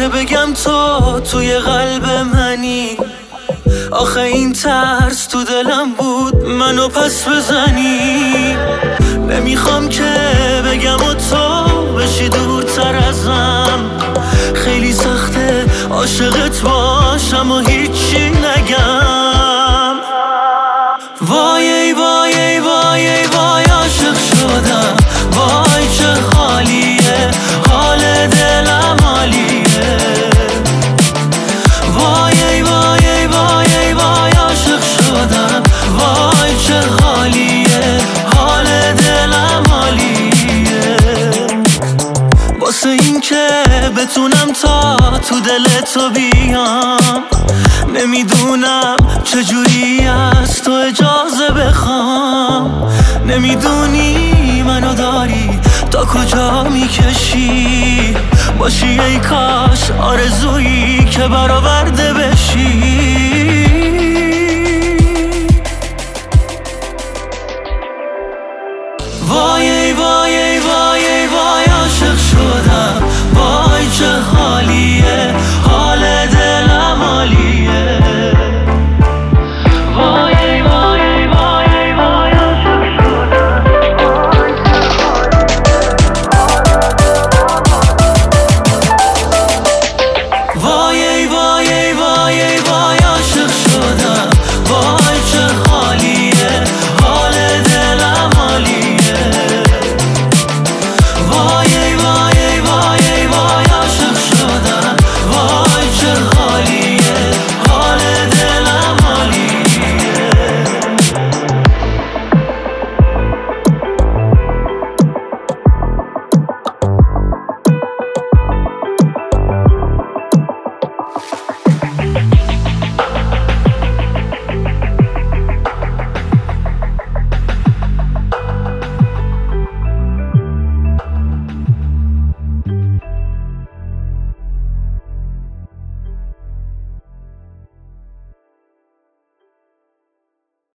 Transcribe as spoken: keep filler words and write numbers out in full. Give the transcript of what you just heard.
که بگم تو توی قلب منی. آخه این ترس تو دلم بود منو پس بزنی. نمیخوام که بگم و تو بشی دورتر ازم. خیلی سخته عاشقت باشم و هیچی نگم. وای ای وای ای وای ای وای عاشق شدم. وای چه حالیه، حال دلم عالیه. وای ای وای ای وای ای وای عاشق شدم. وای چه حالیه، حال دلم عالیه. واسه این که بتونم تا تو دل تو بیام، نمیدونم چجوری از تو اجازه بخوام. نمیدونی منو داری تا کجا میکشی. باشی ای کاش آرزویی که برآورده بشی.